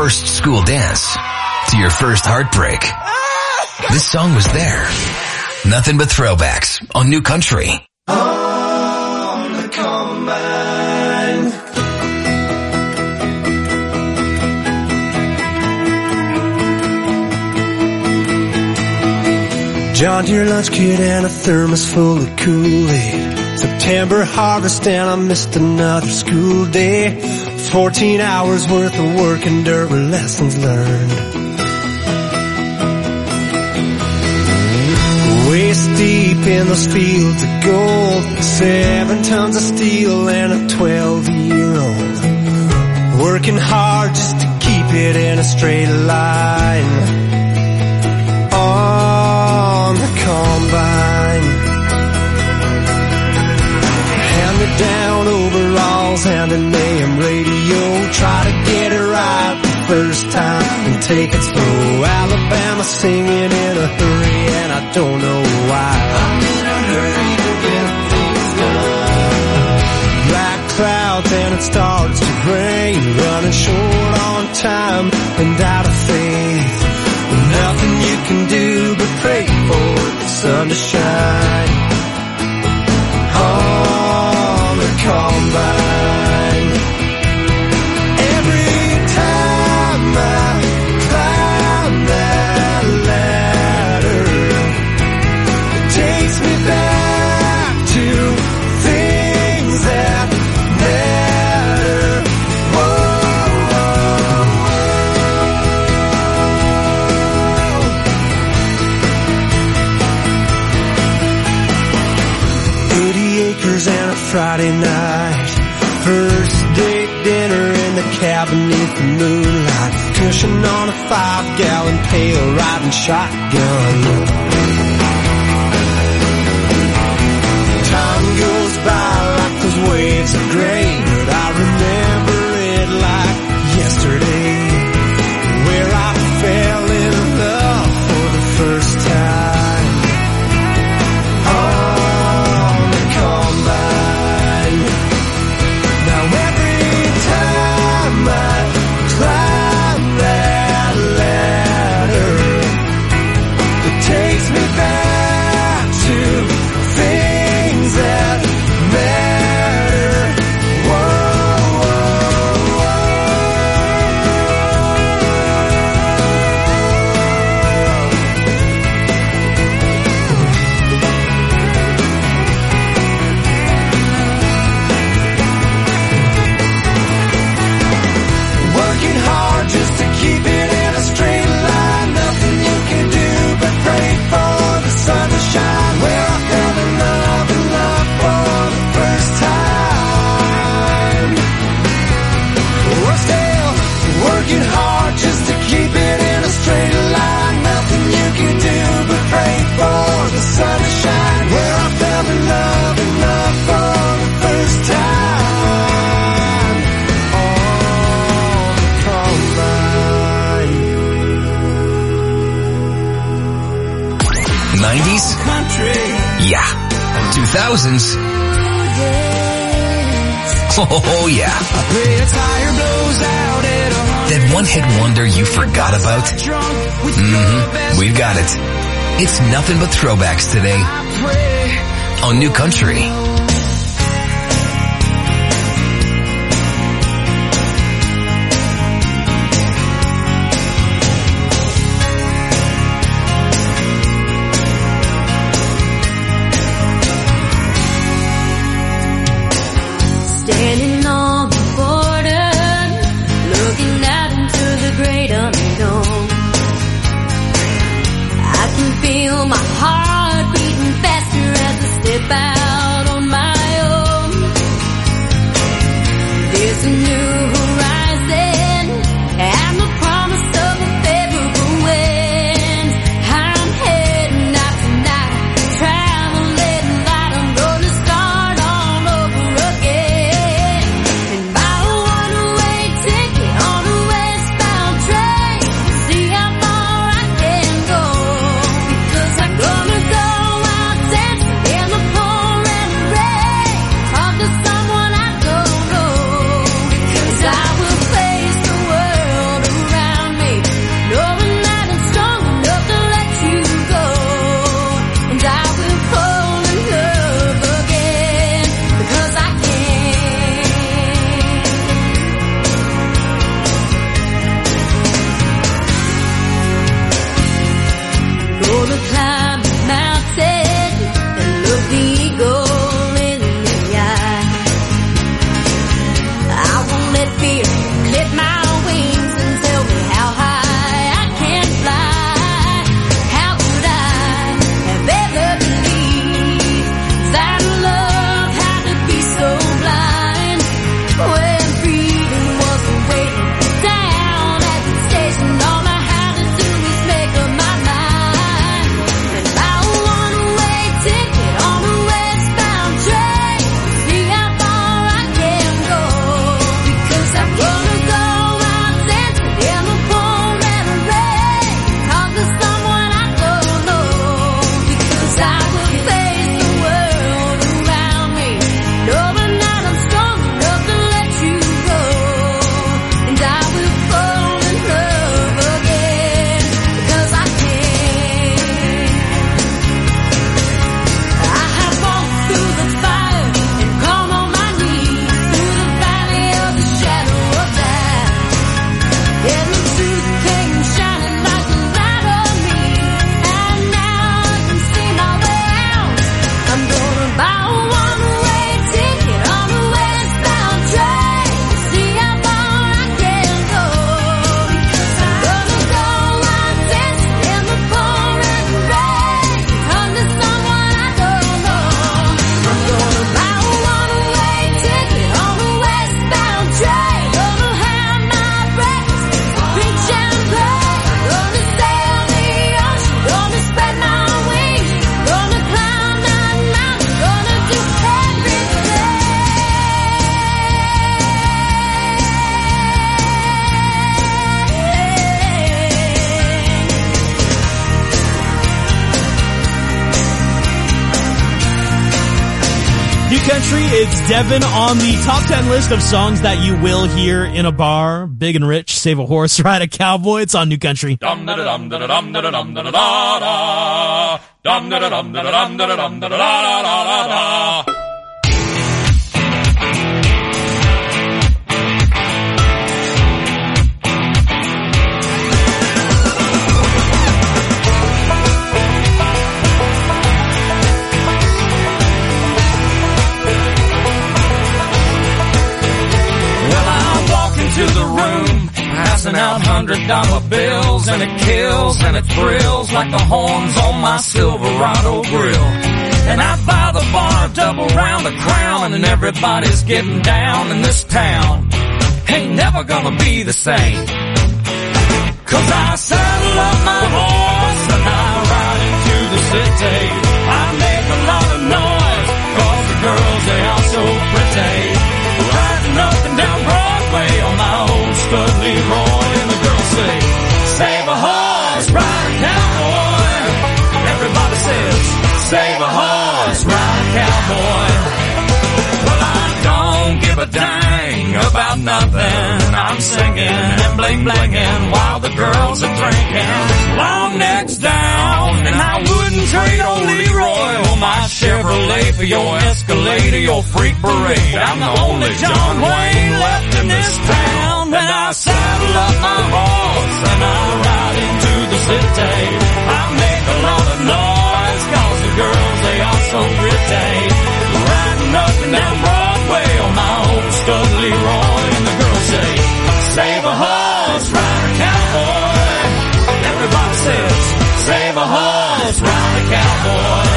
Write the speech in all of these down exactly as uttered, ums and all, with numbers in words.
first school dance to your first heartbreak, this song was there. Nothing but throwbacks on New Country. On the Combine. John Deere lunch kit and a thermos full of Kool-Aid. September harvest and I missed another school day. Fourteen hours worth of work and dirt were lessons learned. Waist deep in those fields of gold, seven tons of steel and a twelve-year-old. Working hard just to keep it in a straight line. On the Combine. Hand-me-down overalls and an A M radio. Try to get it right the first time and take it slow. Alabama singing in a hurry and I don't know why. I'm in a hurry to get things done. Black clouds and it starts to rain. Running short on time and out of faith. Nothing you can do but pray for the sun to shine. On the Combine. Every time I climb that ladder, it takes me back to things that matter. Whoa, whoa, whoa. eighty acres and a Friday night. First date dinner in the cabin beneath the moonlight. Cushion on a five-gallon pail, riding shotgun. Time goes by like those waves of grain, but I remember it like yesterday, where I fell in love for the first time. On the Combine. Now every time I climb that ladder, it takes me back to things that matter. Whoa, whoa, working hard just to keep it in a straight line. Nothing you can do but pray for the sun to shine. Where I fell in love, in love for the first time. We're still working hard just to keep it in a straight line. Nothing you can do but pray for the sun to shine. Where I fell in love, in love for the first time. On the Combine. nineties? Country. Yeah. two thousands? Oh, yeah. That one-hit wonder you forgot about? Mm-hmm. We've got it. It's nothing but throwbacks today on New Country. Standing on the border, looking out into the great unknown. I can feel my heart beating faster as I step out on my own. There's a new horizon and the promise of a favorable wind. I'm heading out tonight, traveling light. I'm gonna start all over again. And buy a one-way ticket on a westbound train, see how far I can go. Because I'm gonna go out dancing in the pouring Gonna climb the mountain and look the eagle in the eye. I won't let fear clip my wings and tell me how high I can fly. How could I have ever believed that love had to be so blind when freedom was waiting down at the station? All I had to do is make up my mind and buy a one-way ticket on a westbound train. See how far I can go, because I'm gonna go out dancing in the pouring rain. Talk to someone I don't know, because I will face the world around me, knowing that I'm strong enough to let you go. And I will fall in love again, because I can. I have walked through the fire and gone on my knees through the valley of the shadow of death. And the truth came shining like a light on me, and now I can see my way out. I'm gonna buy a one-way ticket on a westbound train. See how far I can go, because I'm gonna go out dancing in the pouring rain. Talk to someone I don't know. I'm gonna buy a one-way ticket on a westbound train. Gonna have my breakfast, drink champagne. Gonna sail the ocean, gonna spread my wings. Gonna climb that mountain, gonna do everything. New Country, it's Devin on the top ten list of songs that you will hear in a bar. Big and Rich, Save a Horse, Ride a Cowboy. It's on New Country. Dum da da dum da da dum da da dum da da da da. Dum da da dum da da dum da da dum da da da da da da. Well, I walk into the room, passing out hundred dollar bills, and it kills and it thrills like the horns on my Silverado grill. And I buy the bar double round the crown, and everybody's getting down in this town. Ain't never gonna be the same, 'cause I saddle up my horse and I ride into the city. I make a lot of noise, 'cause the girls, they are so pretty. Riding up and down Broadway on my old stud Leroy, and the girls say, save a horse, ride a cowboy. Everybody says, save a horse, ride a cowboy. Well, I don't give a dang about nothing. I'm singing and bling blinging while the girls are drinking. Long necks down, and I wouldn't trade old Leroy or my Chevrolet for your Escalade or your freak parade. I'm the only John Wayne left in this town. And I saddle up my horse and I ride into the city. I make a lot of noise, 'cause the girls, they are so pretty. Riding up and down Broadway on my old stud Leroy, and the girls say, save a horse, ride a cowboy. Everybody says, save a horse, ride a cowboy.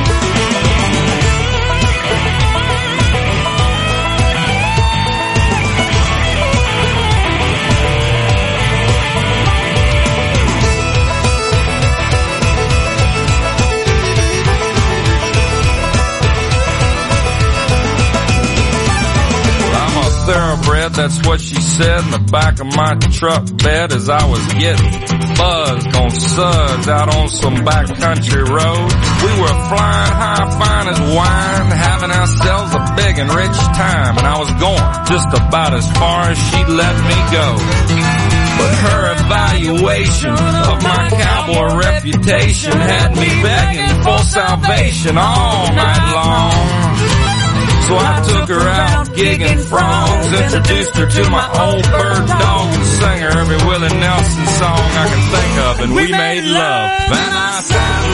Thoroughbred, that's what she said in the back of my truck bed as I was getting buzzed on suds out on some backcountry road. We were flying high, fine as wine, having ourselves a big and rich time, and I was going just about as far as she'd let me go. But her evaluation of my cowboy reputation had me begging for salvation all night long. So I took her out gigging frogs, introduced her to my old bird dog, and sang her every Willie Nelson song I can think of, and we made love. And I saddled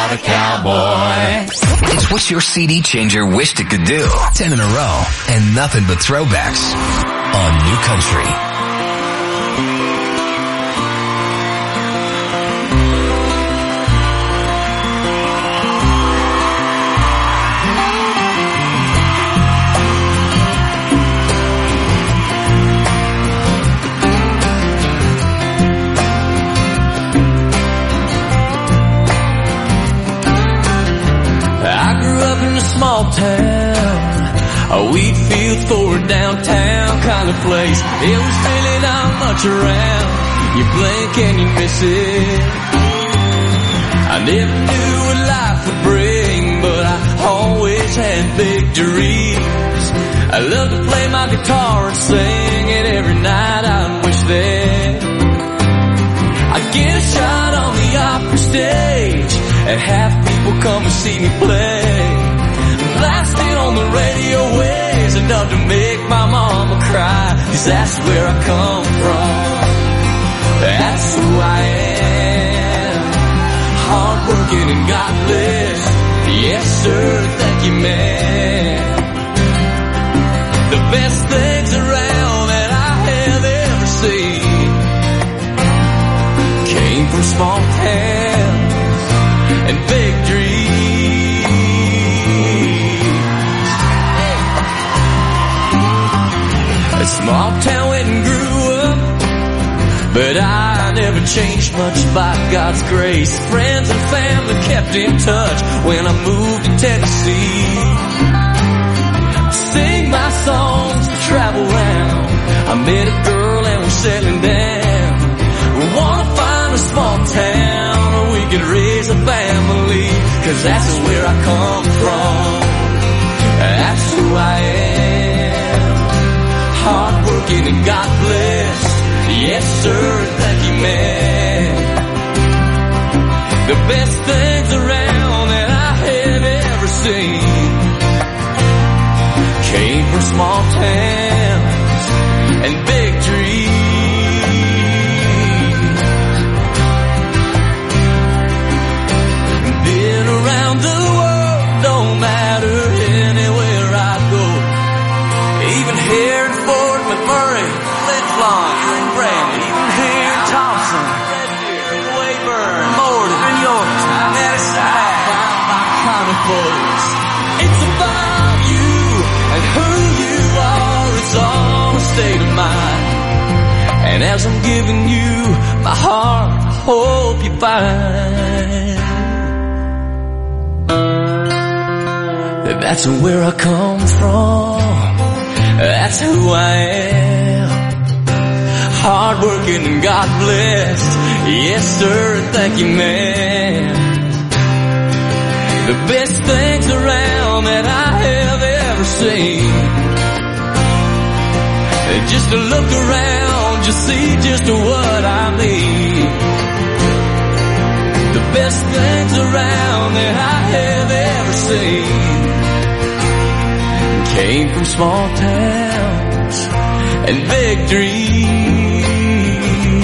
Ride a Cowboy. It's what your C D changer wished it could do. Ten in a row and nothing but throwbacks on New Country. Small town, a wheat field for a downtown kind of place. It was really not much around. You blink and you miss it. I never knew what life would bring, but I always had big dreams. I love to play my guitar and sing, and every night I wish that I'd get a shot on the opera stage and have people come and see me play. Blasted on the radio waves enough to make my mama cry, 'cause that's where I come from. That's who I am. Hardworking and God bless. Yes sir, thank you man. The best things around that I have ever seen came from small towns and big dreams. Small town went and grew up, but I never changed much by God's grace. Friends and family kept in touch when I moved to Tennessee. Sing my songs, travel around. I met a girl and we're settling down. We wanna find a small town where we could raise a family, 'cause that's where I come from. That's who I am. Hardworking and God bless. Yes sir, thank you man. The best things around that I have ever seen came from small towns and big dreams. Been around the world, don't matter anywhere I go. Even here in Fort McMurray, Flint Flon, and Brandon, even here in Thompson, Red Deer, Weyburn, Morden, and Yorktown, Medicine Hat, my kind of folks. It's about you and who you are. It's all a state of mind. And as I'm giving you my heart, I hope you find that that's where I come from. That's who I am. Hardworking and God blessed. Yes sir, thank you man. The best things around that I have ever seen. Just to look around, just see just what I mean. The best things around that I have ever seen came from small towns and big dreams.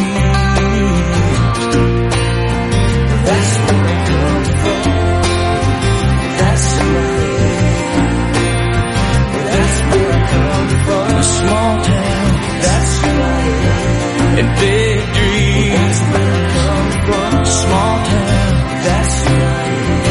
That's where I come from. That's who I am. That's where I come from. A small town. That's who I am. And big dreams. That's where I come from. A small town. That's who I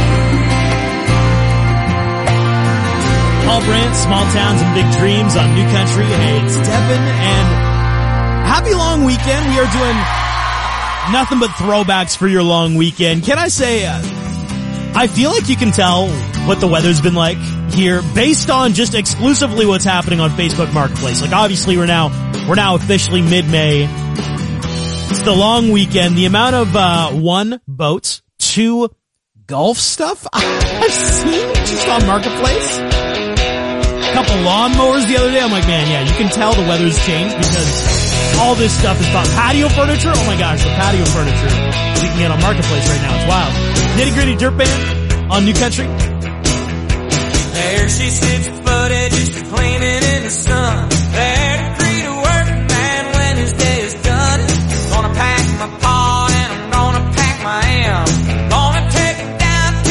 am. Paul Brandt, Small Towns and Big Dreams on New Country. Hey, it's Devin, and happy long weekend. We are doing nothing but throwbacks for your long weekend. Can I say, uh, I feel like you can tell what the weather's been like here based on just exclusively what's happening on Facebook Marketplace. Like obviously we're now, we're now officially mid-May. It's the long weekend. The amount of, uh, one, boats, two, golf stuff I've seen just on Marketplace. A couple lawnmowers the other day. I'm like, man, yeah, you can tell the weather's changed because all this stuff is about patio furniture. Oh my gosh, the patio furniture we can get on Marketplace right now. It's wild. Nitty Gritty Dirt Band on New Country. There she sits, footed, just cleaning in the sun. There to greet a working man when his day is done. Gonna pack my pot and I'm gonna pack my M. Gonna take it down to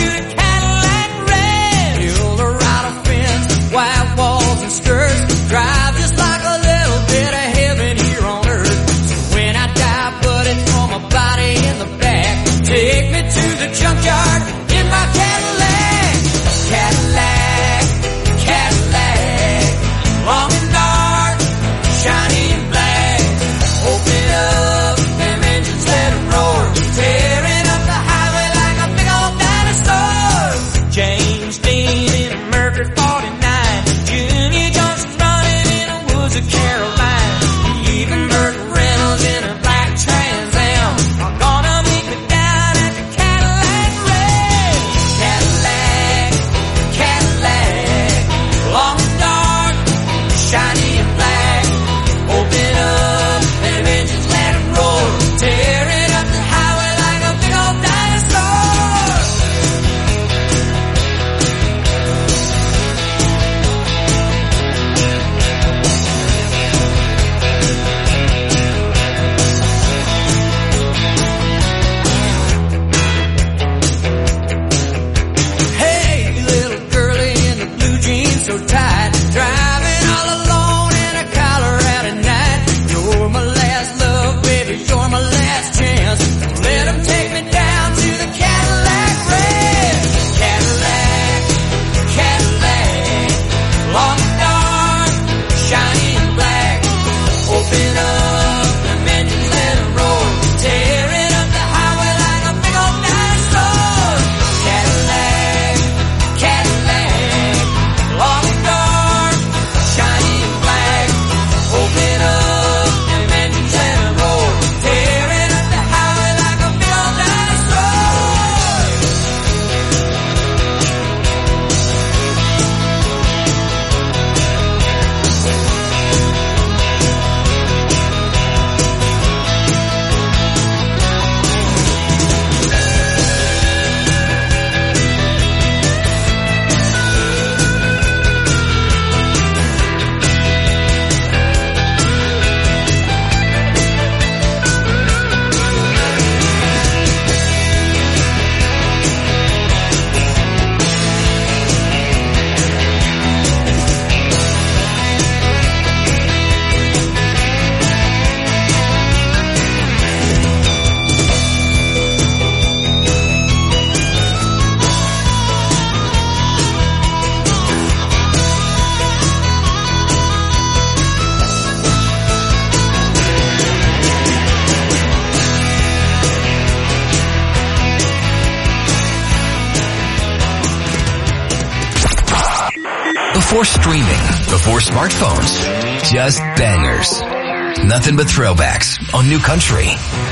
Before streaming, before smartphones, just bangers. Nothing but throwbacks on New Country.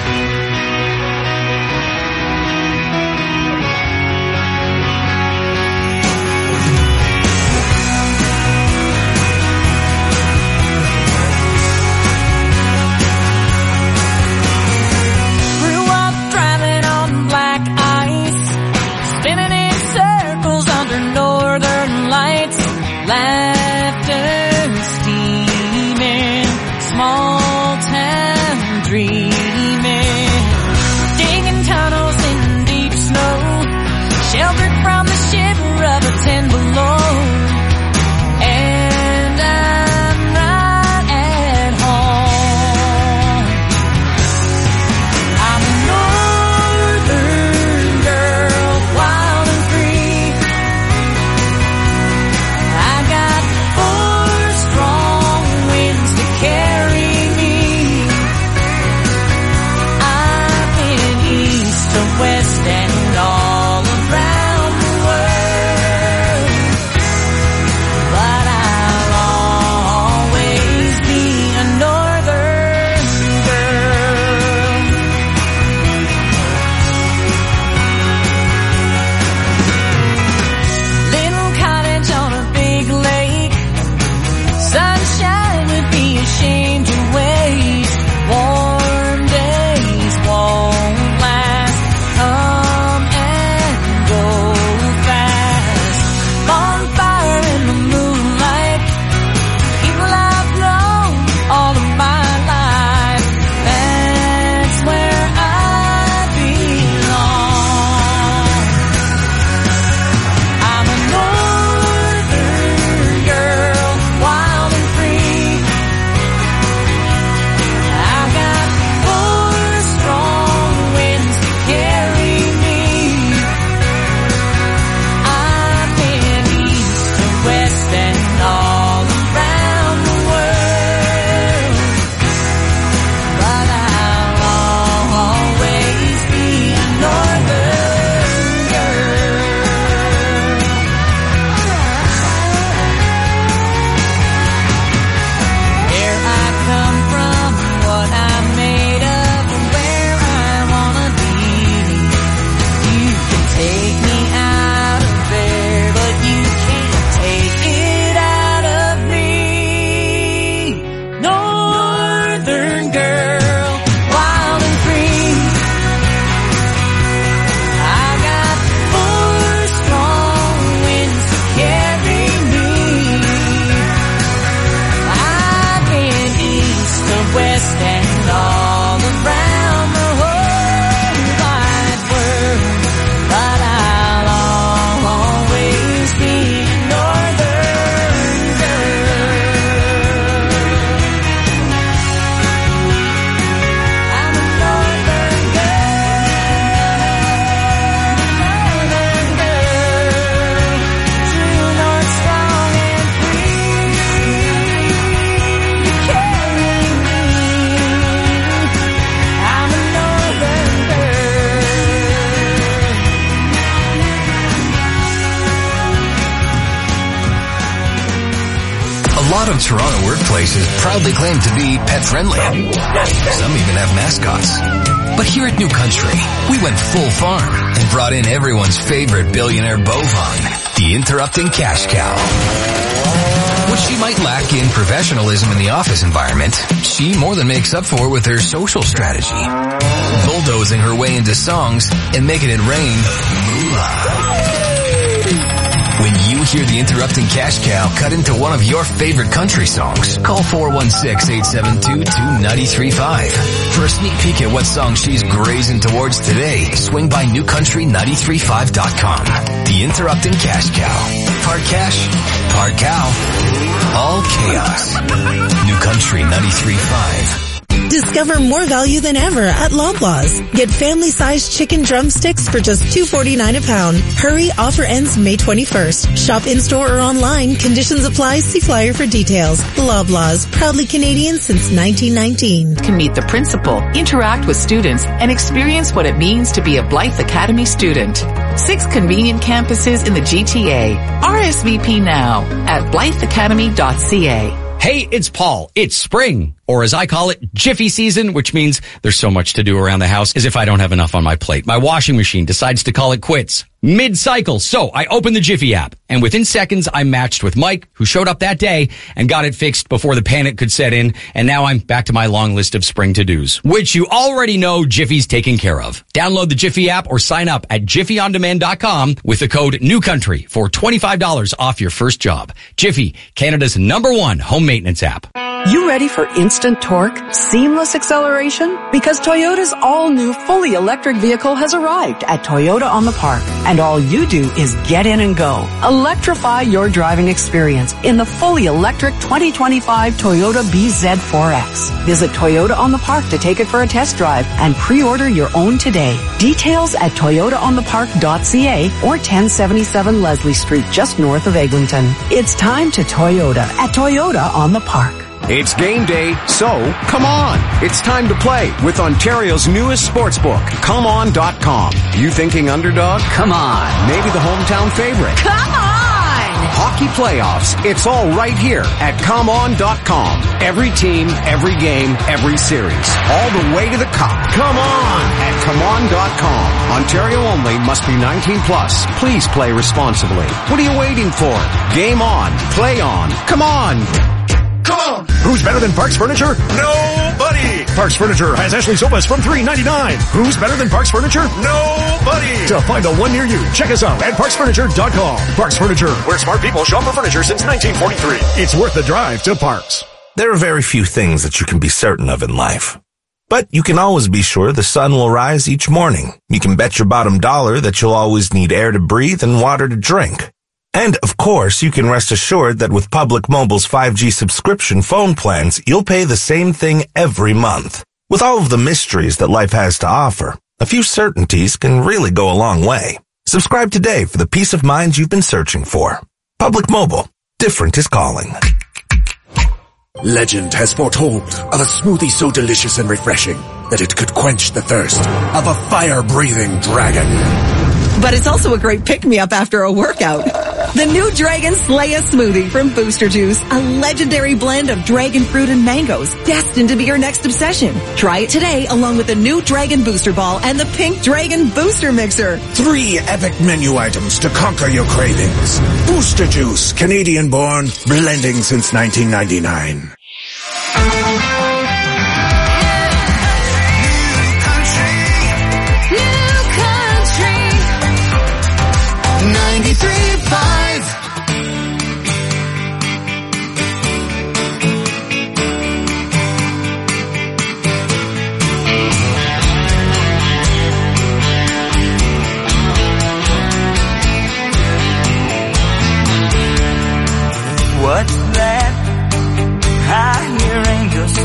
Laughter steaming, small town dreaming, digging tunnels in deep snow, sheltered from the shiver of a ten below. And I'm right at home. I'm a northern girl, wild and free. I got four strong winds to carry me. I've been east to west and all around the world, but I'll always be a northern girl. Little cottage on a big lake, sunshine would be a shame to waste. Warm days won't last, come and go fast. Bonfire in the moonlight, people I've known all of my life. That's where I belong. I'm a northern girl, wild and free. I've got four strong winds to carry me. I've been east to west and all around the world, but I'll always be a northern girl. Where I come from, what I'm made of, and where I wanna be. You can take me out of there, but you can't take it out of me. Northern girl, wild and free. I got four strong winds to carry me. I've been east to west and all around the whole wide world, but I'll always be a northern girl. I'm a northern girl, northern girl, true north, strong and free. You carry me. I'm a northern girl. A lot of Toronto workplaces proudly claim to be pet-friendly. Some even have mascots. But here at New Country, we went full farm and brought in everyone's favorite billionaire bovine, the interrupting cash cow. What she might lack in professionalism in the office environment, she more than makes up for with her social strategy. Bulldozing her way into songs and making it rain moolah. When you hear the interrupting cash cow cut into one of your favorite country songs, call four one six, eight seven two, two nine three five. For a sneak peek at what song she's grazing towards today, swing by new country nine three five dot com. The interrupting cash cow. Part cash, part cow, all chaos. New Country nine three five. Discover more value than ever at Loblaws. Get family-sized chicken drumsticks for just two forty-nine a pound. Hurry, offer ends May twenty-first. Shop in-store or online. Conditions apply. See flyer for details. Loblaws, proudly Canadian since nineteen nineteen. Can meet the principal, interact with students, and experience what it means to be a Blythe Academy student. Six convenient campuses in the G T A. R S V P now at blythe academy dot c a. Hey, it's Paul. It's spring, or as I call it, Jiffy season, which means there's so much to do around the house as if I don't have enough on my plate. My washing machine decides to call it quits mid-cycle. So I opened the Jiffy app, and within seconds I matched with Mike, who showed up that day and got it fixed before the panic could set in. And now I'm back to my long list of spring to-dos, which you already know Jiffy's taken care of. Download the Jiffy app or sign up at jiffy on demand dot com with the code NEWCOUNTRY for twenty-five dollars off your first job. Jiffy, Canada's number one home maintenance app. You ready for instant torque, seamless acceleration? Because Toyota's all-new fully electric vehicle has arrived at Toyota on the Park. And all you do is get in and go. Electrify your driving experience in the fully electric twenty twenty-five Toyota B Z four X. Visit Toyota on the Park to take it for a test drive and pre-order your own today. Details at toyota on the park dot c a or ten seventy-seven Leslie Street, just north of Eglinton. It's time to Toyota at Toyota on the Park. It's game day, so come on. It's time to play with Ontario's newest sportsbook, come on dot com. You thinking underdog? Come on. Maybe the hometown favorite. Come on! Hockey playoffs. It's all right here at come on dot com. Every team, every game, every series. All the way to the cup. Come on at come on dot com. Ontario only, must be nineteen plus. Please play responsibly. What are you waiting for? Game on. Play on. Come on. Come on! Who's better than Parks Furniture? Nobody! Parks Furniture has Ashley sofas from three ninety-nine. Who's better than Parks Furniture? Nobody! To find a one near you, check us out at parks furniture dot com. Parks Furniture, where smart people shop for furniture since nineteen forty-three. It's worth the drive to Parks. There are very few things that you can be certain of in life. But you can always be sure the sun will rise each morning. You can bet your bottom dollar that you'll always need air to breathe and water to drink. And, of course, you can rest assured that with Public Mobile's five G subscription phone plans, you'll pay the same thing every month. With all of the mysteries that life has to offer, a few certainties can really go a long way. Subscribe today for the peace of mind you've been searching for. Public Mobile. Different is calling. Legend has foretold of a smoothie so delicious and refreshing that it could quench the thirst of a fire-breathing dragon. But it's also a great pick-me-up after a workout. The new Dragon Slaya smoothie from Booster Juice, a legendary blend of dragon fruit and mangoes, destined to be your next obsession. Try it today along with the new Dragon Booster Ball and the Pink Dragon Booster Mixer. Three epic menu items to conquer your cravings. Booster Juice, Canadian-born, blending since nineteen ninety-nine. ninety-three point five What's that? I hear angels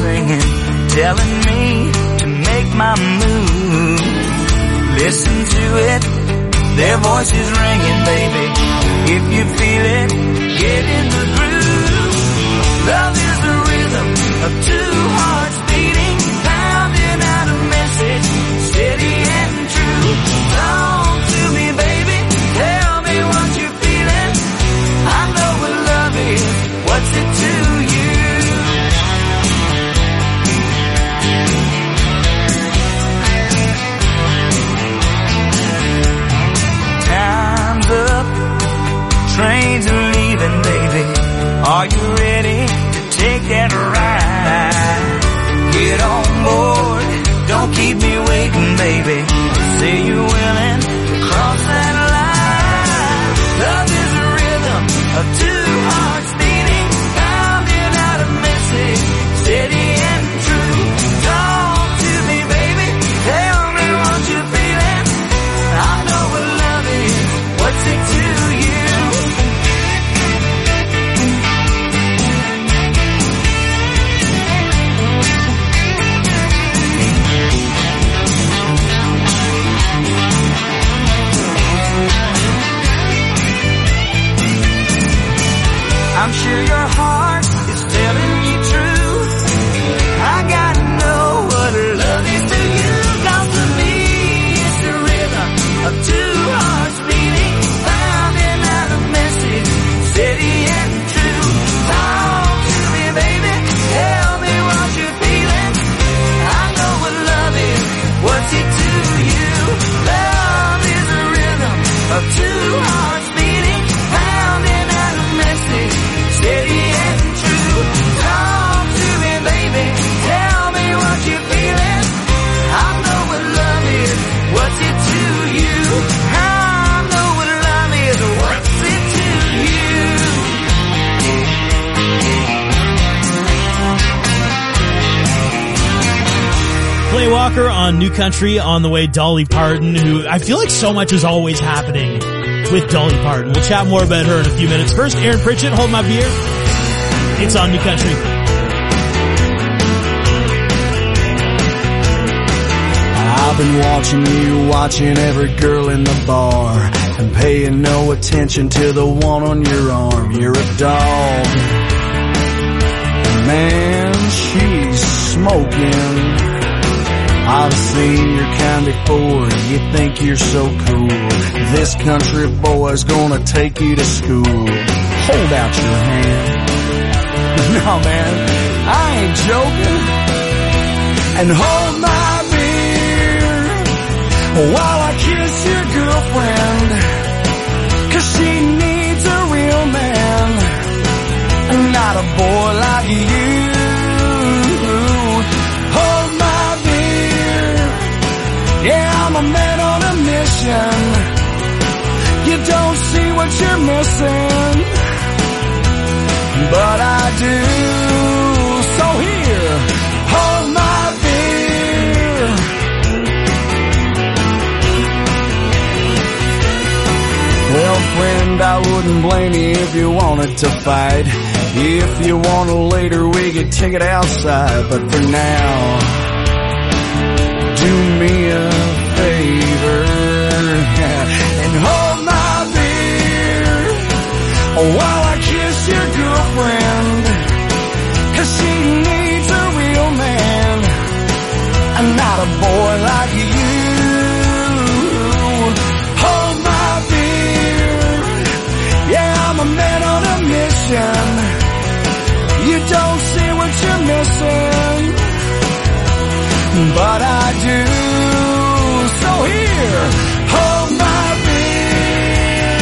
I'm sure your heart is telling you true. I gotta know what love is to you. 'Cause to me it's the rhythm of two hearts beating, found in a message, steady and true. Talk to me, baby, tell me what you're feeling. I know what love is, what's it to you? Love is a rhythm of two hearts beating, found in a message, steady and true. Talk to me, baby, tell me what you're feeling. I know what love is, what's it to you? I know what love is, what's it to you? Clay Walker on New Country. On the way, Dolly Parton, who I feel like so much is always happening with Dolly Parton. We'll chat more about her in a few minutes. First, Aaron Pritchett, Hold My Beer. It's on New Country. I've been watching you, watching every girl in the bar, and paying no attention to the one on your arm. You're a dog. Man, she's smoking. I've seen your kind before, you think you're so cool. This country boy's gonna take you to school. Hold out your hand. No, man, I ain't joking. And hold my beer while I kiss your girlfriend, 'cause she needs a real man, not a boy like you. Hold my beer, yeah, I'm a man on a mission. You don't see what you're missing, but I do. So here, hold my beer. Well, friend, I wouldn't blame you if you wanted to fight. If you want to later, we could take it outside. But for now, do me a favor and hold my beer while I kiss your girlfriend, 'cause she needs a real man, and not a boy like you. Hold my beer, yeah, I'm a man on a mission. You don't see what you're missing, but I do. So here, hold my beer.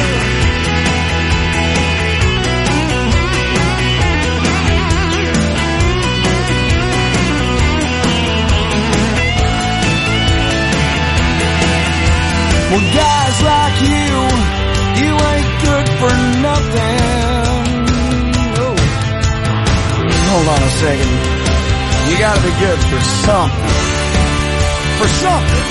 Well, guys like you, you ain't good for nothing. Oh. Hold on a second. You gotta be good for something. For something.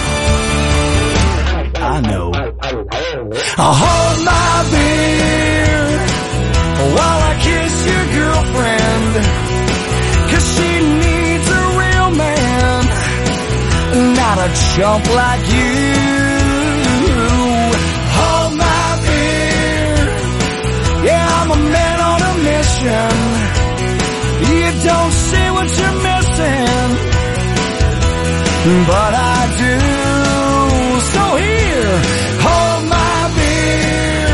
I know. I'll hold my beer while I kiss your girlfriend, 'cause she needs a real man, not a chump like you. Hold my beer, yeah, I'm a man on a mission. You don't see what you're missing, but I do. So here, hold my beer,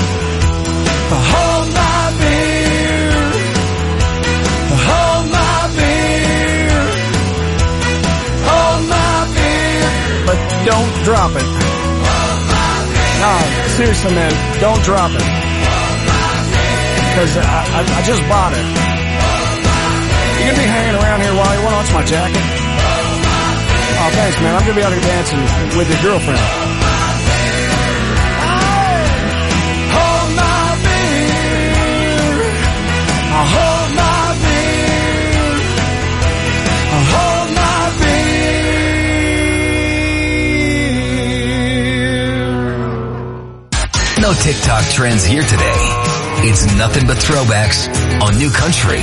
hold my beer, hold my beer, hold my beer, but don't drop it. No, seriously, man, don't drop it, because I, I, I just bought it. You gonna be hanging around here while you want to watch my jacket? Oh, thanks, man. I'm gonna be out here dancing with your girlfriend. Hold my beer. Hold my beer. Hold my beer. No TikTok trends here today. It's nothing but throwbacks on New Country.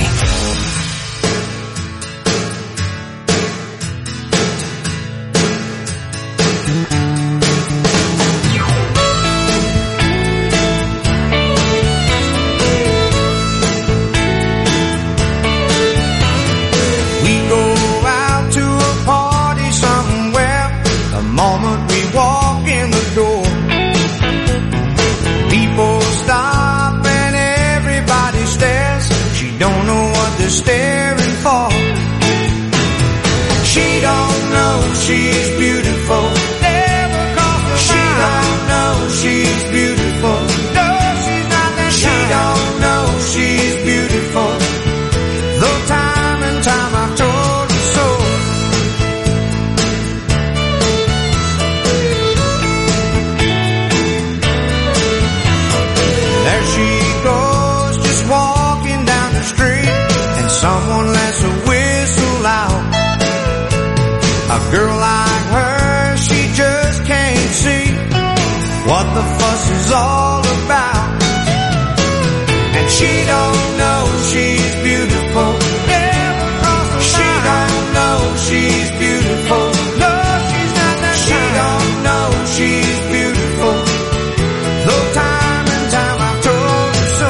someone lets a whistle out. A girl like her, she just can't see what the fuss is all about. And she don't know she's beautiful. Never cross the line. She don't know she's beautiful. No, she's not that She kind. Don't know she's beautiful. Though time and time I've told her so.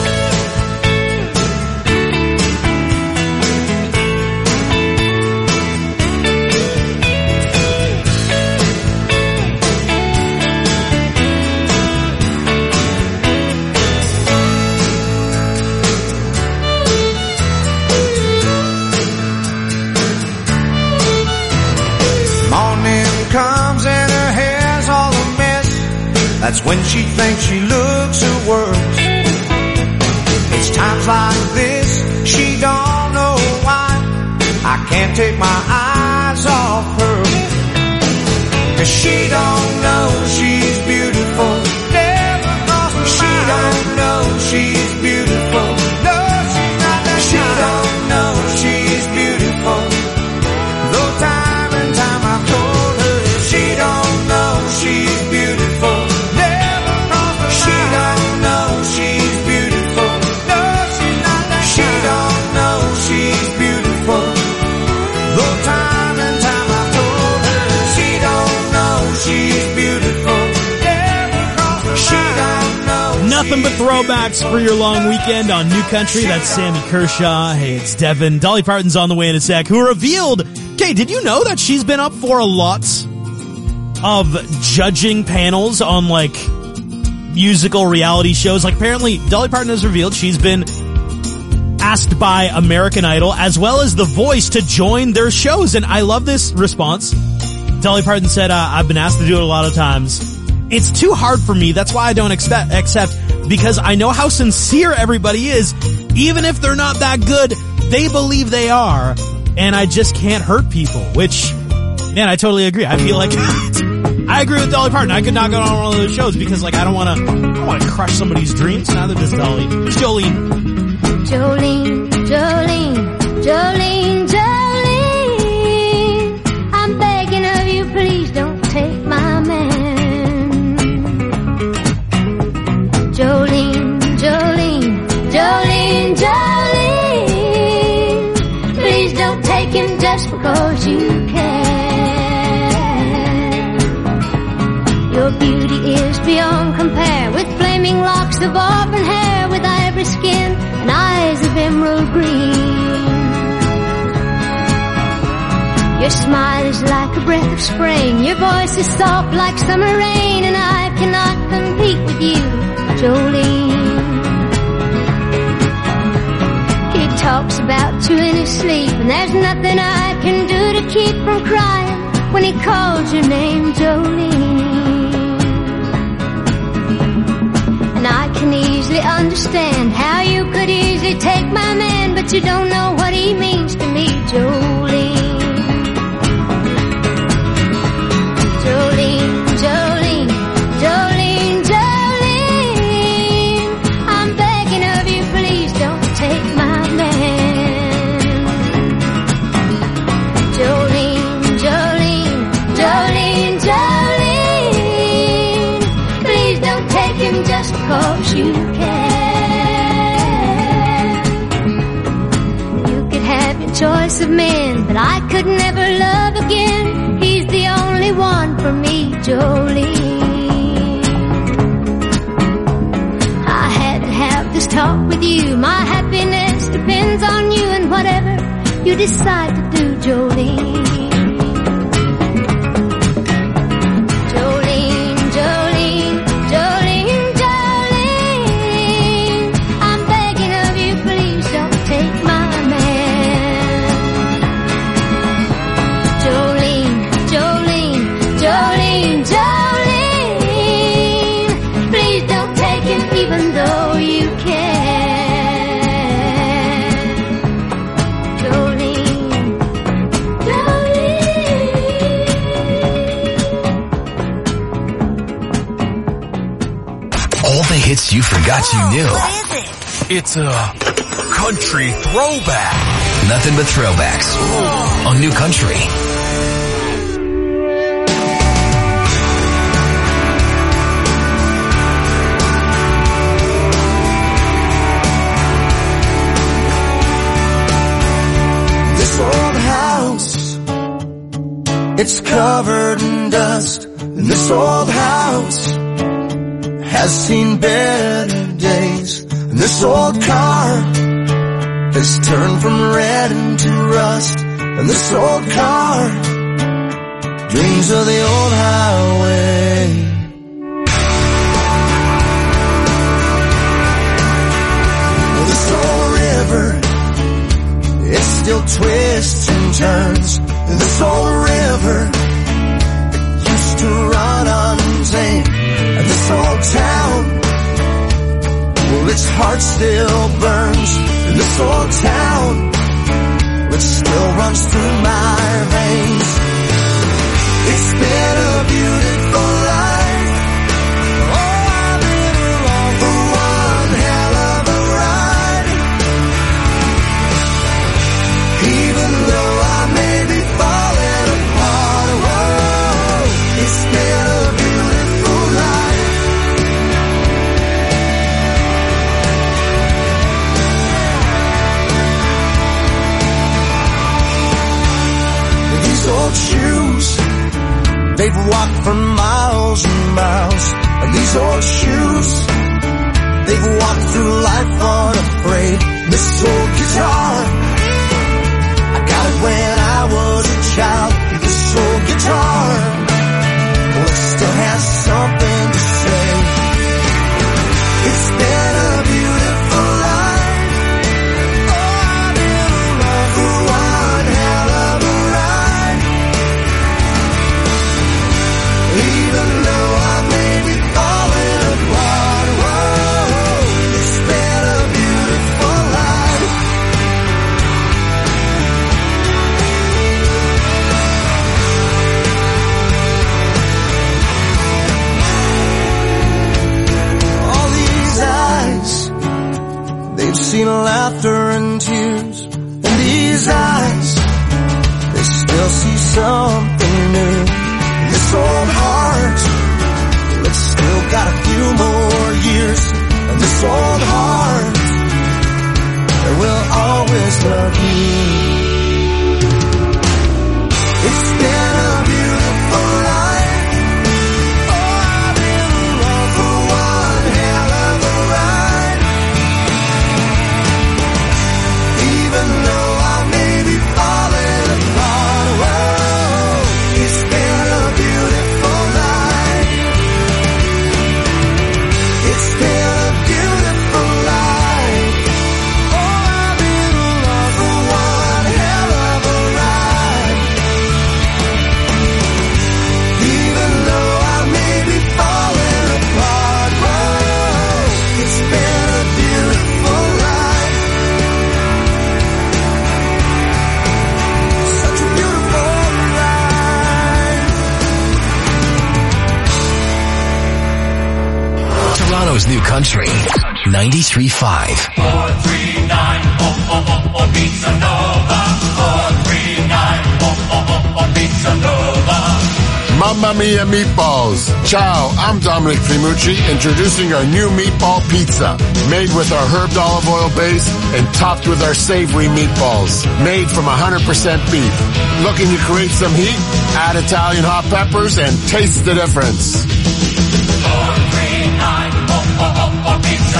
Comes and her hair's all a mess. That's when she thinks she looks her worst. It's times like this she don't know why I can't take my eyes off her. 'Cause she don't know she's beautiful. Never cross the line. She don't know she's beautiful. No, she's not that She kind. Don't know she's beautiful. Though time and time I've told she don't know she's beautiful. Never cross the line. She don't know she's beautiful. No, she's not that She kind. Don't know she's beautiful. Though time and time I've told her she don't know she's beautiful. Never cross the line. She don't know. Nothing but throwbacks for your long weekend on New Country. That's Sammy Kershaw. Hey, it's Devin. Dolly Parton's on the way in a sec, who revealed, okay, did you know that she's been up for a lot of judging panels on like musical reality shows? Like apparently Dolly Parton has revealed she's been asked by American Idol as well as The Voice to join their shows, and I love this response. Dolly Parton said, uh, I've been asked to do it a lot of times. It's too hard for me. That's why I don't expect, accept, because I know how sincere everybody is. Even if they're not that good, they believe they are, and I just can't hurt people, which, man, I totally agree. I feel like I agree with Dolly Parton. I could not go on one of those shows because, like, I don't want to, I don't want to crush somebody's dreams. Neither does Dolly. It's Jolene. Jolene, Jolene, Jolene, Jolene. I'm begging of you, please don't take my man. Jolene, Jolene, Jolene, Jolene. Please don't take him just because you can. Your beauty is beyond compare, with flaming locks of auburn hair, with ivory skin and eyes of emerald green. Your smile is like a breath of spring, your voice is soft like summer rain, and I cannot compete with you, Jolene. He talks about you in his sleep, and there's nothing I can do to keep from crying when he calls your name, Jolene. And I can easily understand how you could easily take my man, but you don't know what he means to me, Jolene. Jolene, Jolene, Jolene, Jolene. I'm begging of you, please don't take my man. Jolene, Jolene, Jolene, Jolene. Please don't take him just because you can. You could have your choice of men, but I could never love again. He's the only one for me, Jolene. I had to have this talk with you. My happiness depends on you, and whatever you decide to do, Jolene. Jolene, Jolene, Jolene, Jolene. I'm begging of you, please don't take my man. Jolene, Jolene, Jolene, Jolene. Please don't take him even though you can. Jolene, All the hits you forgot you knew. It's a country throwback. Nothing but throwbacks on New Country. This old house, it's covered in dust. And this old house has seen better days. And this old car has turned from red into rust. And this old car dreams of the old highway. Well, this old river, it still twists and turns. And this old river, it used to run untamed. And this old town, well, its heart still burns. And this old town, it still runs through my veins. It's been a beautiful life. Oh, I've been along for one hell of a ride. Even though I may be falling apart, whoa, it's been a beautiful life. These old shoes, they've walked for miles and miles. And these old shoes, they've walked through life unafraid. This old guitar, I got it when I was a child. This old guitar, well, it still has something to say. It's been a beautiful life. Oh, I've been along for one hell of a ride. Even though I may be falling apart, whoa, it's been a beautiful life. All these eyes, they've seen laughter and tears. And these eyes, they still see something new. And this old heart, well, it's still got a few more years. And this old heart, it will always love you. It's been a beautiful life. Oh, I've been along for one hell of a ride. Even though I may be falling apart, whoa, it's been a beautiful life. It's been a beautiful life. Oh, I've been along for one hell of a ride. Even though I may be falling apart, whoa, it's been a beautiful life. Such a beautiful life. Toronto's New Country, ninety-three point five. four three nine, oh, oh, oh, oh, Pizza Nova. four three nine, oh, oh, oh, oh, Pizza Nova. Mamma mia meatballs. Ciao, I'm Dominic Primucci, introducing our new meatball pizza. Made with our herbed olive oil base and topped with our savory meatballs. Made from one hundred percent beef. Looking to create some heat? Add Italian hot peppers and taste the difference. four three nine, oh, oh, oh, oh, Pizza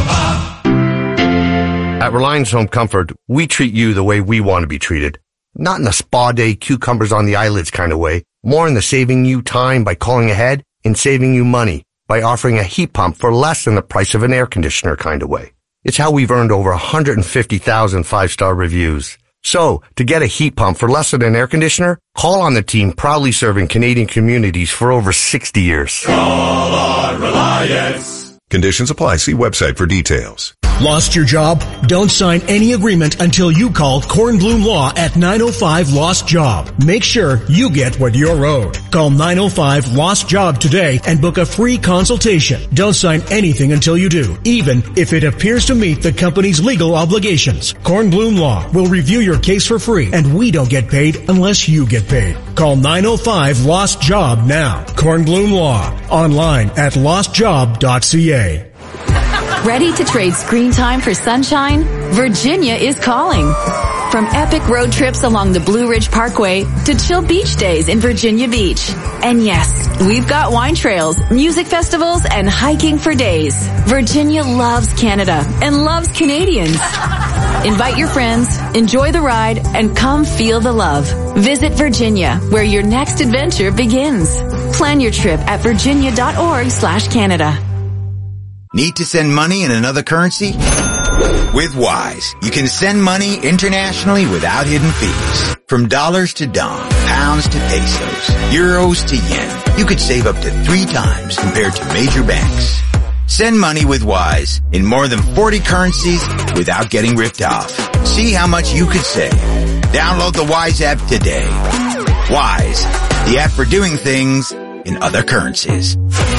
Nova. At Reliance Home Comfort, we treat you the way we want to be treated. Not in a spa day, cucumbers on the eyelids kind of way. More in the saving you time by calling ahead and saving you money by offering a heat pump for less than the price of an air conditioner kind of way. It's how we've earned over one hundred fifty thousand five-star reviews. So, to get a heat pump for less than an air conditioner, call on the team proudly serving Canadian communities for over sixty years. Call on Reliance. Conditions apply. See website for details. Lost your job? Don't sign any agreement until you call Kornblum Law at nine oh five Lost Job. Make sure you get what you're owed. Call nine oh five Lost Job today and book a free consultation. Don't sign anything until you do, even if it appears to meet the company's legal obligations. Kornblum Law will review your case for free, and we don't get paid unless you get paid. Call nine oh five Lost Job now. Kornblum Law. Online at lost job dot c a. Ready to trade screen time for sunshine? Virginia is calling. From epic road trips along the Blue Ridge Parkway to chill beach days in Virginia Beach. And yes, we've got wine trails, music festivals, and hiking for days. Virginia loves Canada and loves Canadians. Invite your friends, enjoy the ride, and come feel the love. Visit Virginia, where your next adventure begins. Plan your trip at virginia.org slash Canada. Need to send money in another currency? With Wise, you can send money internationally without hidden fees. From dollars to dong, pounds to pesos, euros to yen, you could save up to three times compared to major banks. Send money with Wise in more than forty currencies without getting ripped off. See how much you could save. Download the Wise app today. Wise, the app for doing things in other currencies.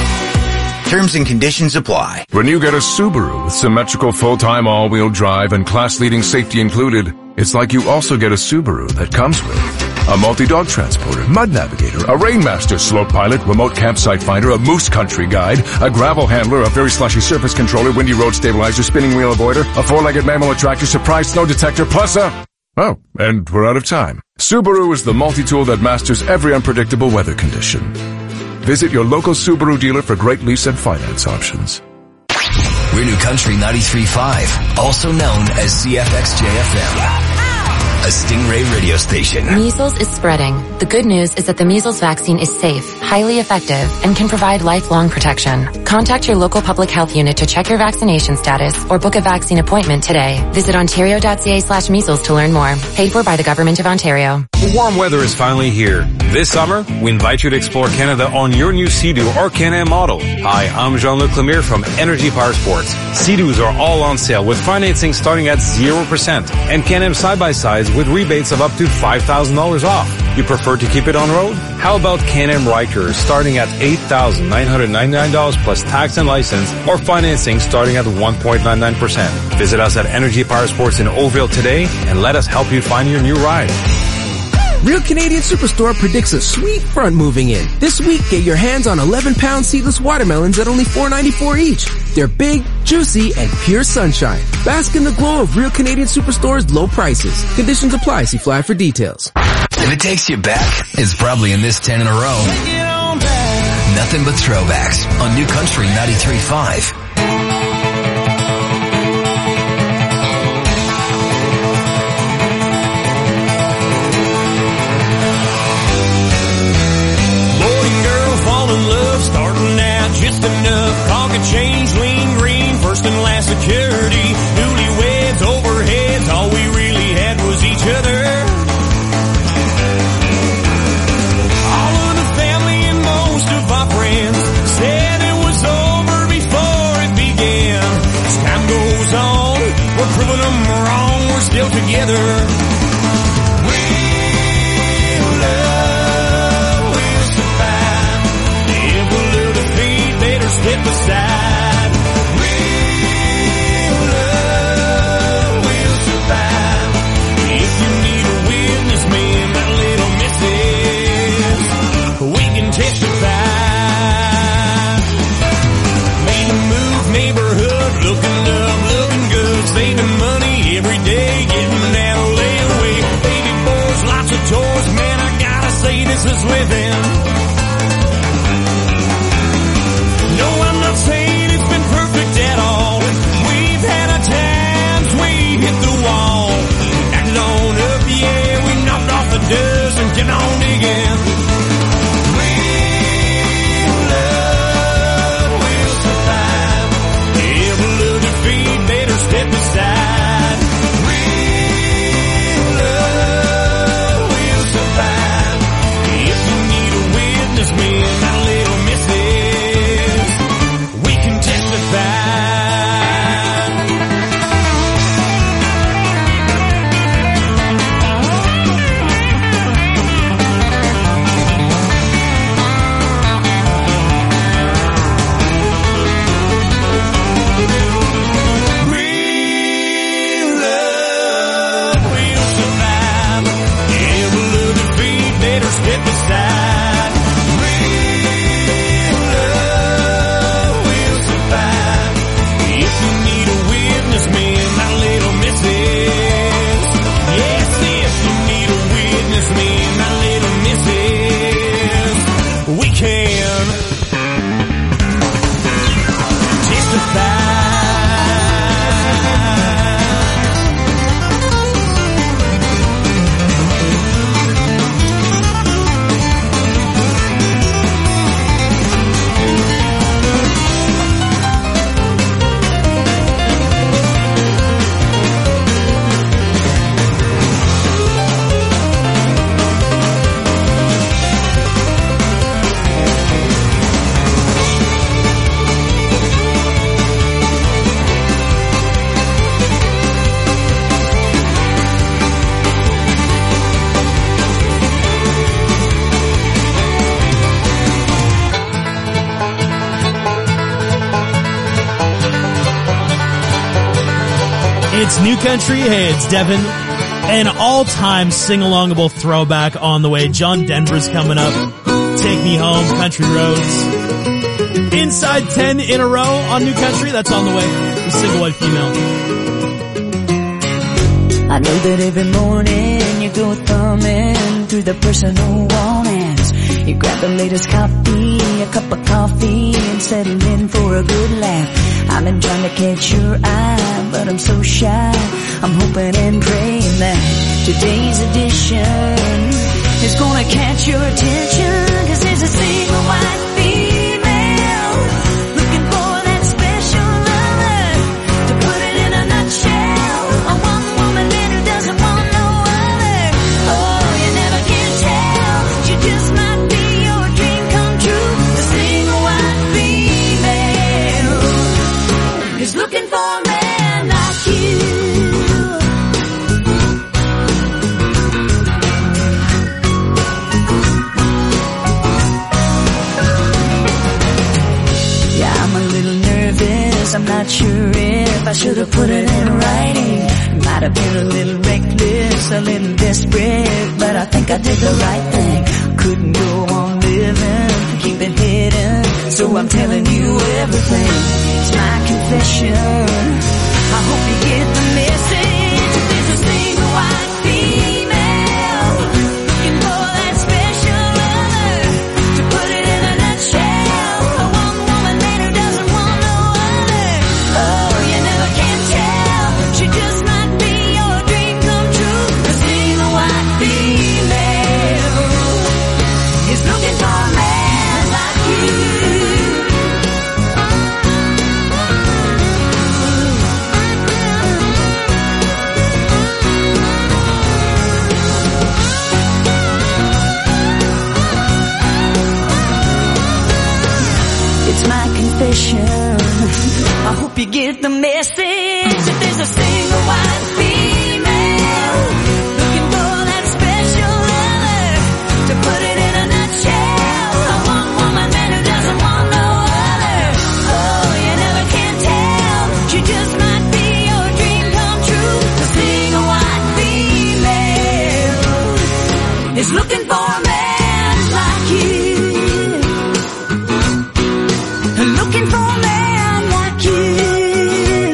Terms and conditions apply. When you get a Subaru with symmetrical full-time all-wheel drive and class-leading safety included, it's like you also get a Subaru that comes with a multi-dog transporter, mud navigator, a Rainmaster slope pilot, remote campsite finder, a moose country guide, a gravel handler, a very slushy surface controller, windy road stabilizer, spinning wheel avoider, a four-legged mammal attractor, surprise snow detector, plus a... Oh, and we're out of time. Subaru is the multi-tool that masters every unpredictable weather condition. Visit your local Subaru dealer for great lease and finance options. We're New Country ninety-three point five, also known as C F X J F M, a Stingray radio station. Measles is spreading. The good news is that the measles vaccine is safe, highly effective, and can provide lifelong protection. Contact your local public health unit to check your vaccination status or book a vaccine appointment today. Visit ontario.ca slash measles to learn more. Paid for by the Government of Ontario. Warm weather is finally here. This summer, we invite you to explore Canada on your new Sea-Doo or Can-Am model. Hi, I'm Jean-Luc Lemire from Energy Power Sports. Sea-Doos are all on sale with financing starting at zero percent and Can-Am side-by-sides with rebates of up to five thousand dollars off. You prefer to keep it on road? How about Can-Am Rikers starting at eight thousand nine hundred ninety-nine dollars plus tax and license, or financing starting at one point nine nine percent. Visit us at Energy Power Sports in Oakville today and let us help you find your new ride. Real Canadian Superstore predicts a sweet front moving in. This week, get your hands on eleven pound seedless watermelons at only four ninety-four each. They're big, juicy, and pure sunshine. Bask in the glow of Real Canadian Superstore's low prices. Conditions apply. See flyer for details. If it takes you back, it's probably in this ten in a row. Nothing but throwbacks on New Country ninety-three point five. Just enough pocket change, lean green, first and last security, newlyweds, overheads, all we really had was each other. All of the family and most of our friends said it was over before it began. As time goes on, we're proving them wrong, we're still together. We'll love, we'll survive. If we'll live defeat, better step aside. We'll love, we'll survive. If you need a witness, me and my little missus, we can testify. Made a move, neighborhood, looking up, looking good, saving money every day, getting that layaway. Baby boys, lots of toys, man, I gotta say this is living. No, I'm not saying it's been perfect at all. We've had our times, we hit the wall. Acted on up, yeah, we knocked off the dust and kept on digging. We'll love, we'll survive. If a little defeat, better step aside. We'll love, we'll survive. If you need a witness, me and my little missus, we can testify. It's New Country. Hey, it's Devin. An all-time sing-alongable throwback on the way. John Denver's coming up. Take Me Home, Country Roads. Inside ten in a row on New Country. That's on the way. The single white female. I know that every morning you go thumbing through the personal warnings. You grab the latest copy, a cup of coffee, and settle in for a good laugh. I've been trying to catch your eye, but I'm so shy. I'm hoping and praying that today's edition is gonna catch your attention. Cause there's a single white female looking for that special lover to put it in a nutshell. A one woman man who doesn't want no other. Oh, you never can tell. She just might be your dream come true. The single white female is looking for a man like you. I'm not sure if I should have put it in writing. Might have been a little reckless, a little desperate, but I think I did the right thing. Couldn't go on living, keep it hidden, so I'm telling you everything. It's my confession. I hope you get the message. If there's a single white female looking for that special lover to put it in a nutshell, a one woman man who doesn't want no other. Oh, you never can tell. She just might be your dream come true. A single white female is looking for a man like you. It's my confession. I hope you get the message. If there's a single white female looking for that special lover to put it in a nutshell, a one woman man who doesn't want no other. Oh, you never can tell. She just might be your dream come true. The single white female is looking for a man like you. Looking for a man like you.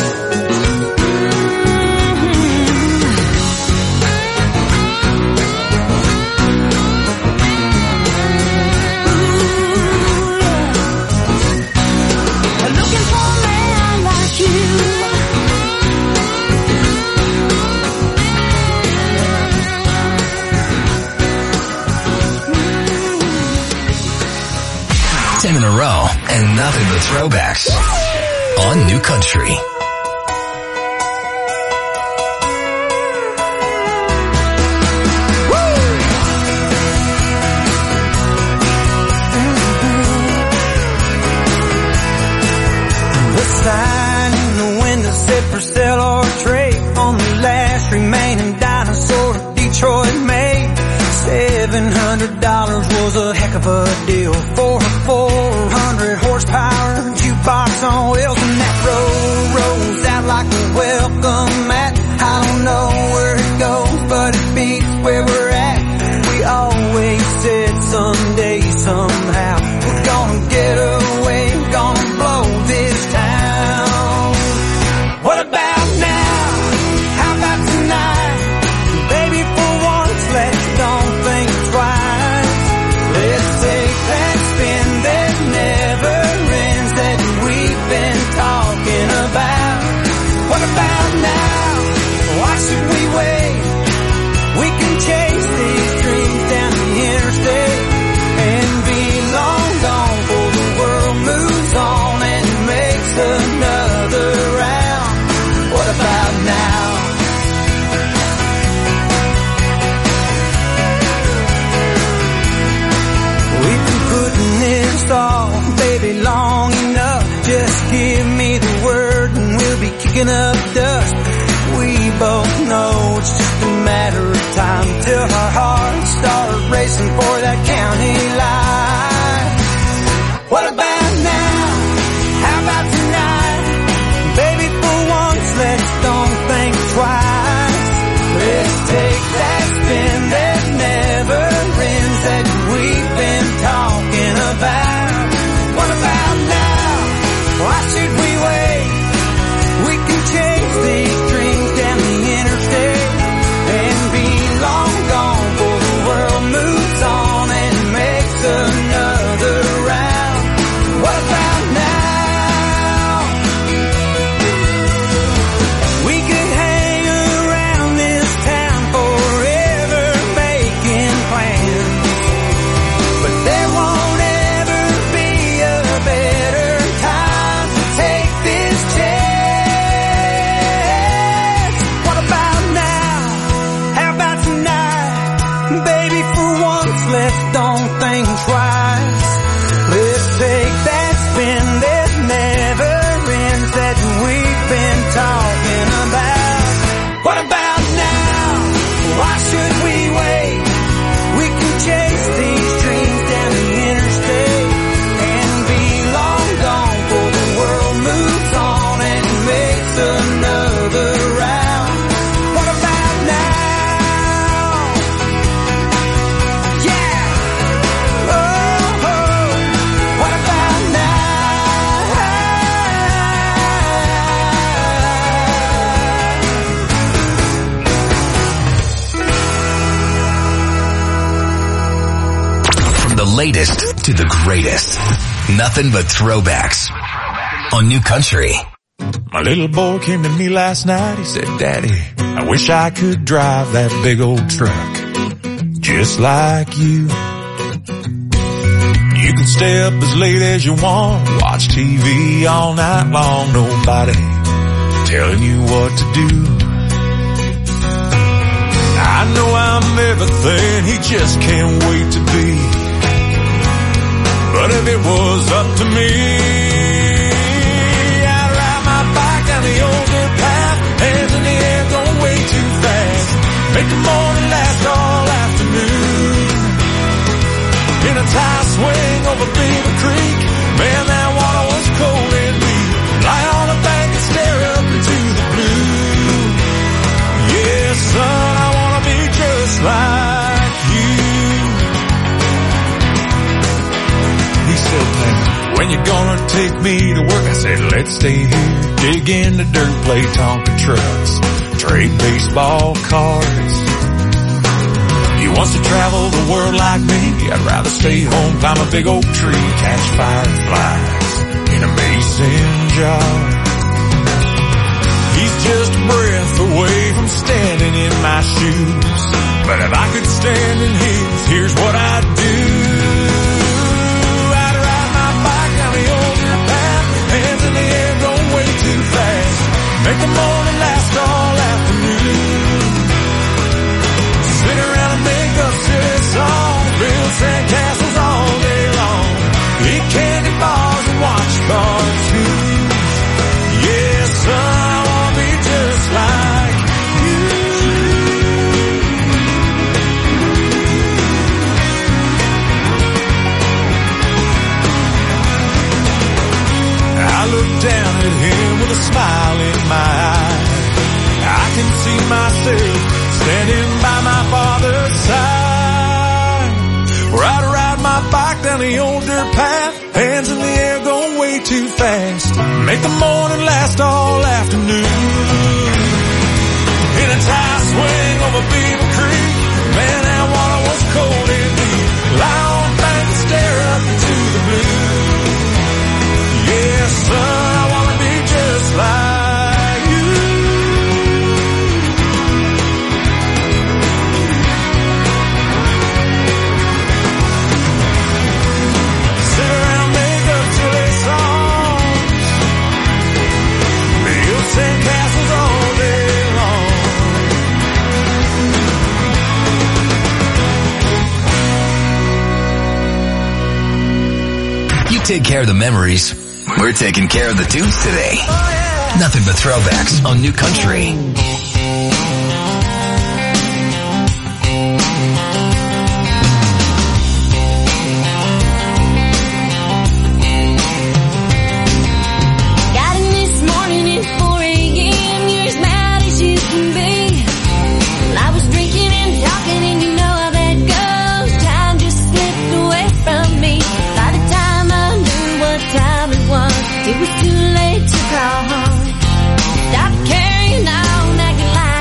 Looking for a man like you. Ten in a row and nothing but throwbacks on New Country. The sign in the window said for sale or trade on the last remaining dinosaur Detroit made. Seven hundred dollars was a heck of a deal for a four hundred horsepower jukebox on wheels, and that road rolls out like a welcome mat. I don't know where it goes, but it beats where we're at. We always said someday, somehow, we're gonna get away, we're gonna blow this town. What about now? How about tonight? Baby, for once, let's don't think twice. Let's take that spin that never ends that we've been talking about. What about now? Why should we wait? We can chase these dreams down the interstate and be long gone before the world moves on and makes another round. What about now? We've been putting this off, baby, long enough. Just give me the word and we'll be kicking up dust. We both know it's just a matter of time till our hearts start racing for that county line. What about now? How about tonight? Baby, for once, let's don't latest to the greatest. Nothing but throwbacks on New Country. My little boy came to me last night. He said, Daddy, I wish I could drive that big old truck just like you. You can stay up as late as you want, watch T V all night long, nobody telling you what to do. I know I'm everything he just can't wait to be. But if it was up to me, I'd ride my bike down the old dirt path, hands in the air going way too fast, make the morning last all afternoon. In a tire swing over Beaver Creek, man, that water was cold and deep. Lie on a bank and stare up into the blue. Yeah, son, I wanna be just like you. He said, man, when you gonna take me to work? I said, let's stay here, dig in the dirt, play Tonka trucks, trade baseball cards. He wants to travel the world like me. I'd rather stay home, climb a big oak tree, catch fireflies in a mason jar. He's just a breath away from standing in my shoes. But if I could stand in his, here's what I'd do. I'd ride my bike down the old dirt path, hands in the air going way too fast, make the morning last all afternoon. Sit around and make up silly songs, build sandcastles all day long, eat candy bars and watch cartoons. Yeah, son, I wanna be just like you. I look down at him with a smile in my eye. I can see myself standing by my father's side, where I'd ride my bike down the old dirt path, hands in the air going way too fast, make the morning last all afternoon. In a tire swing over Beaver Creek, man, that water was cold and deep. Lie on the bank and stare up into the blue. Yeah, son, I wanna be just like you. Sit around, make up silly songs, build sandcastles all day long. You take care of the memories. We're taking care of the tunes today. Nothing but throwbacks on New Country. Got in this morning at four a.m. You're as mad as you can be. Well, I was drinking and talking, and you know how that goes. Time just slipped away from me. By the time I knew what time it was, it was too late to call home. Stopped carrying on, acting like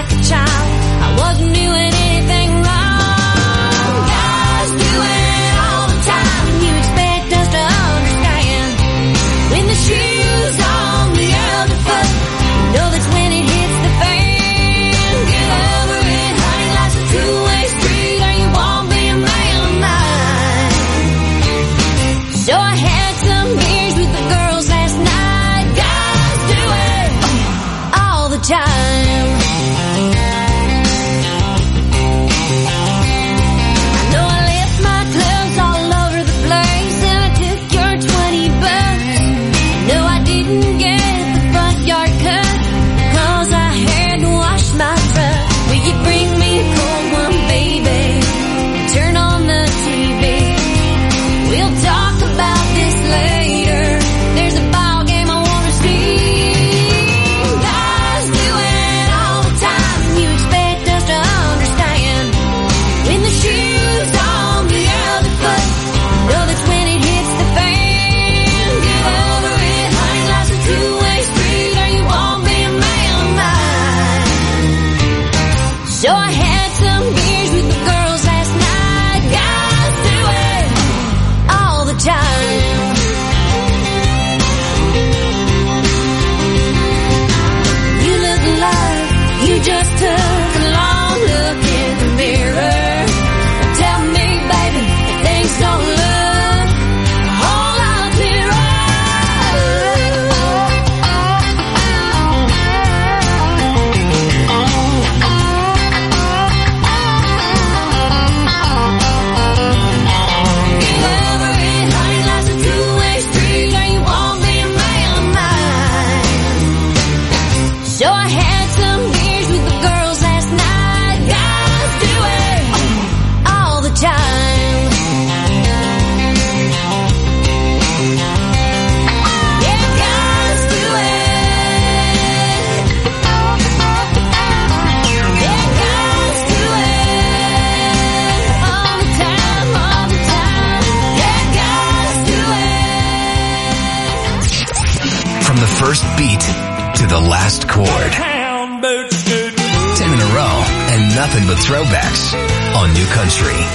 Sure, I had some years with the girls last night. Guys do it all the time. Yeah, guys do it. Yeah, guys do it all the time, all the time. Yeah, guys do it. From the first beat to the last chord. Ten in a row and nothing but throwbacks on New Country.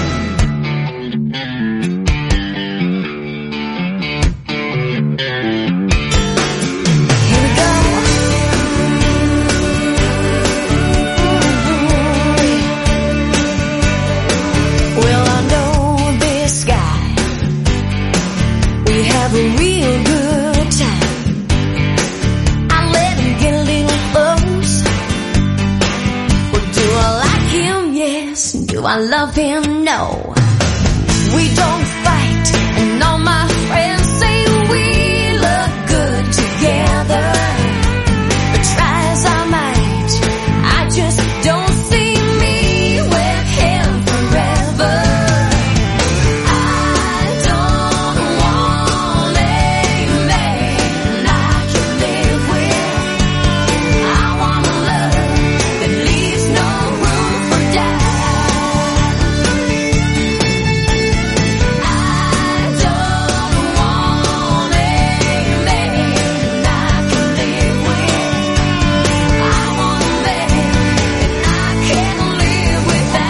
Well, I know this guy. We have a real good time. I let him get a little close. Well, do I like him? Yes. Do I love him? No. We don't fight, and all my friends say we look good together. But try as I might, I just don't see me with him forever. I don't want a man I can live with. I want a love that leaves no room for doubt. I don't want a man I can live with. I want a man that I can live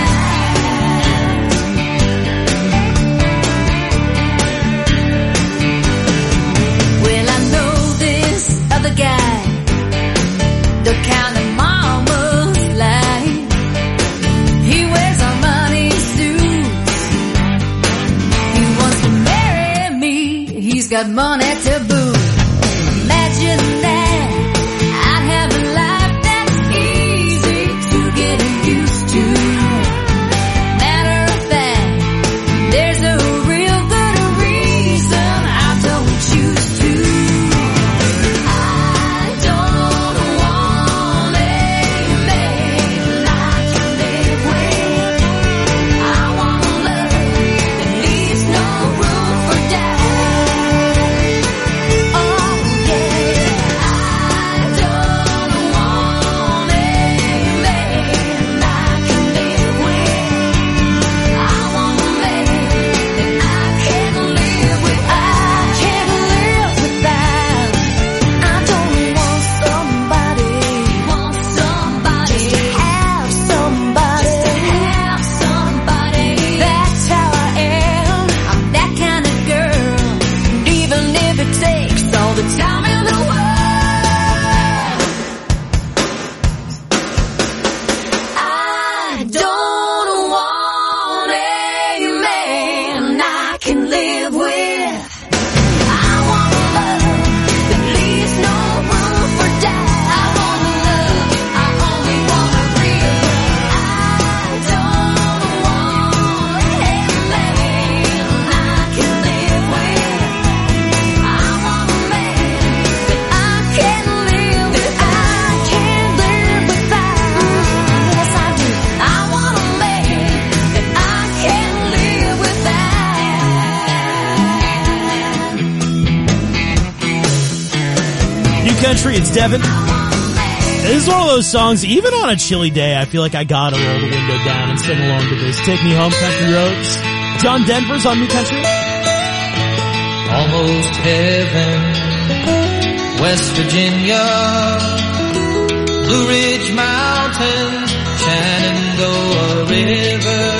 without. Well, I know this other guy, the kind of mama's like. He wears Armani suits. He wants to marry me. He's got money to boot. Imagine that. I'd have a life that's easy to get used to. Matter of fact, there's a real good reason I don't choose to. I don't want a man I can live with. I want a love that leaves no room for doubt. Oh yeah, I don't want a man I can live with. I want a man that I can live with. I can't live without. I don't want somebody, want somebody, just to have somebody, just to have somebody. That's how I am. I'm that kind of girl. And even if it takes all the time in the world, I don't want a man I can live with. I want a love that leaves no room for doubt. I want a love, I only want a real love. I don't want a man I can live with. I want a man that I can live with. I can't live without. Yes, I do. I want a man that I can live without. New Country, it's Devin. This is one of those songs, even on a chilly day, I feel like I gotta roll the window down and sing along to this. Take Me Home, Country Roads. John Denver's on New Country. Almost heaven, West Virginia, Blue Ridge Mountains, Shenandoah River.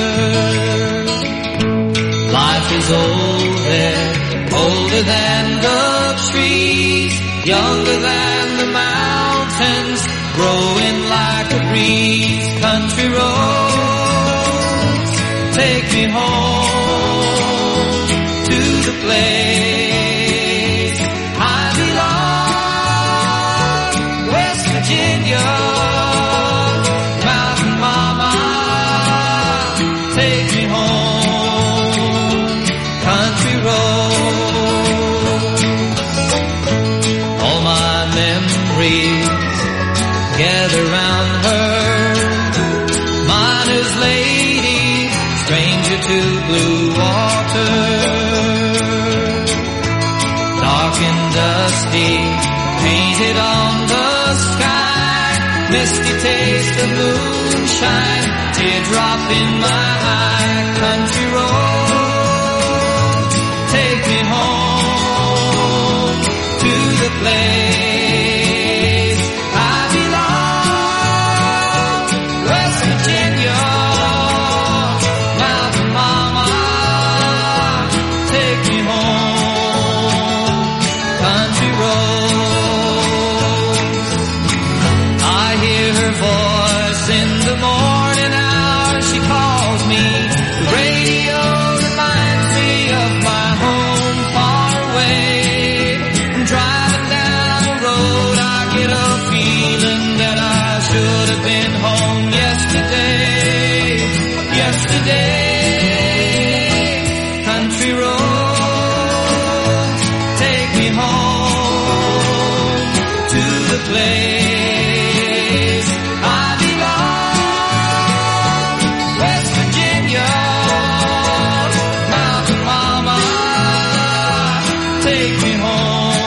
Life is old there, older than the trees, younger than the mountains, growing like a breeze. Country roads, take me home to the place I belong. West Virginia, Mountain Mama, take me home. Country roads, all my memories gather round her. Miner's lady, stranger to blue water. Dark and dusty, painted on the sky. Misty taste of moonshine, teardrop in my eye. Country road, take me home to the place I belong. West Virginia, Mountain Mama, take me home. Country roads, I hear her voice in the morning hour. She calls me. The radio reminds me of my home far away. I'm driving down the road, I get a feeling that I should have been home yesterday. Yesterday, country roads, take me home to the place I belong. West Virginia, Mountain Mama, take me home.